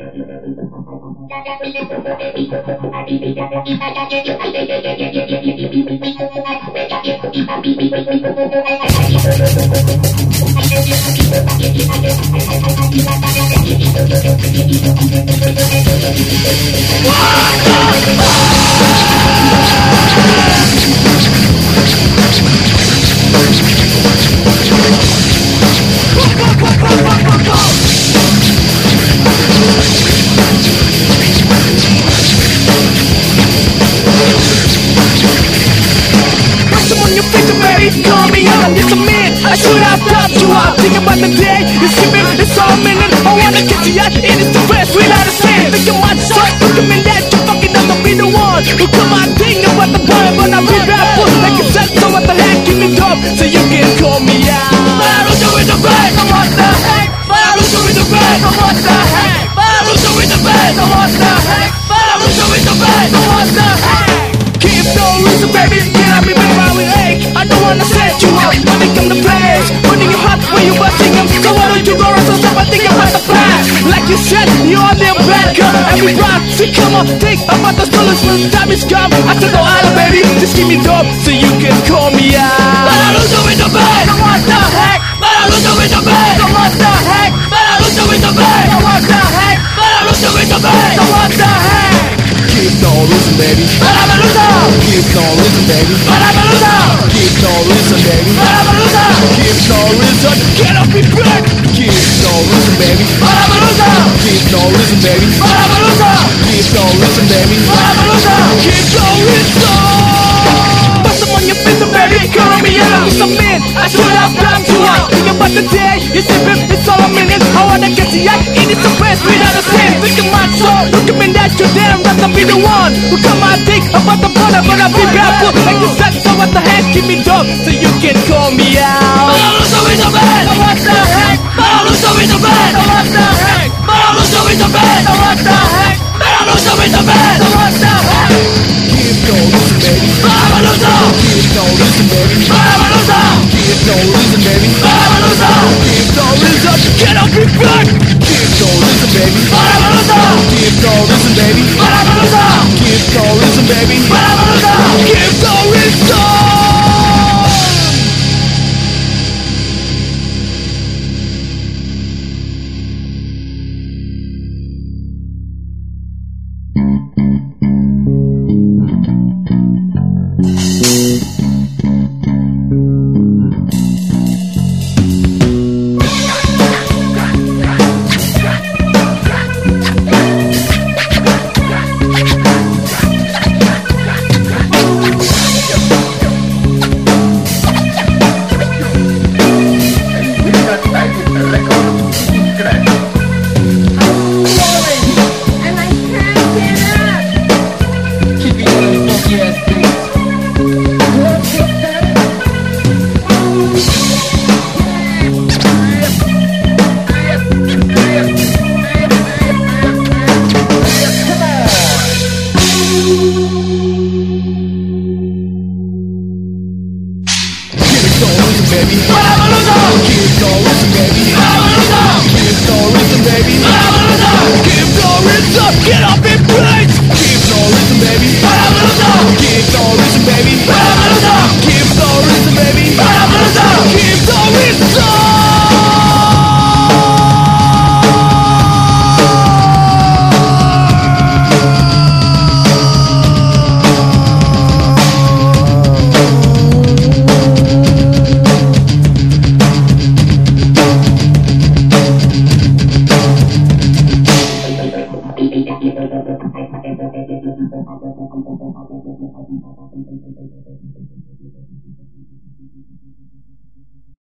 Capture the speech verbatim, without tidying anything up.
Call me on, it's a man. I should have stopped you out. Think about the day, it's skipping, it's all a minute. I wanna get you out, and it's the best without a sin. Think you might start, look at me that you fucking up to be the one who come out thinking about the boy, but I be bad fool. Like you said, so what the heck, keep me dumb, so you can call me out. But I don't do it the best, so what the heck? But I don't do it the best, so what the heck? But I don't do it the best, so what the heck? But I don't do it the best, so what the heck? Keep no reason, baby, get at me, baby, while we ache. I don't wanna set you up, when they come to play. Putting you hot when you busting them. So why don't you go around so stop and think about the past? Like you said, you're the bad girl. Every rock, so come on, think about the stories when the time is come. I said no island, baby, just give me dope so you can call me out. But I don't do it the best, so what the heck? But I don't do it the best, so what the heck? But I don't do it the best, so what the heck? But I don't do it the best, so what the heck? Keep on listen, baby. But I'm a loser. Keep on listen, baby. But I'm a loser. Keep on listen, baby. But I'm a loser. Keep on listen. Get up and back. Keep on listen, baby. But I'm a loser. Keep on listen, baby. But I'm a loser. Keep on listen, baby. But I'm a loser. Keep on listen. Bust them on your face, baby. Call me out. It's a man. I should have done you out. Think about the day. It's a bit. It's all a minute. I wanna get you out. It is the best without a sin. Think of my soul. Look at me that you're damn right. Be the one who come out think about the brother, but I be bad fool. Like you said, so what the heck, keep me dumb so you can call me out. But I don't do it the best, so what the heck? But I don't do it the best, so what the heck? But I don't do it the best, so what the heck? But I don't do it the best, so what the heck? Keep on listen, baby. But I'm a loser. Keep on listen, baby. But I'm a loser. Keep on listen, baby. But I'm a loser. Keep on listen. Get up and back. Keep on listen, baby. But I'm a loser. Keep on listen, baby. But I'm a loser. Keep on listen, baby. But I'm a loser. Keep on listen. Thank you.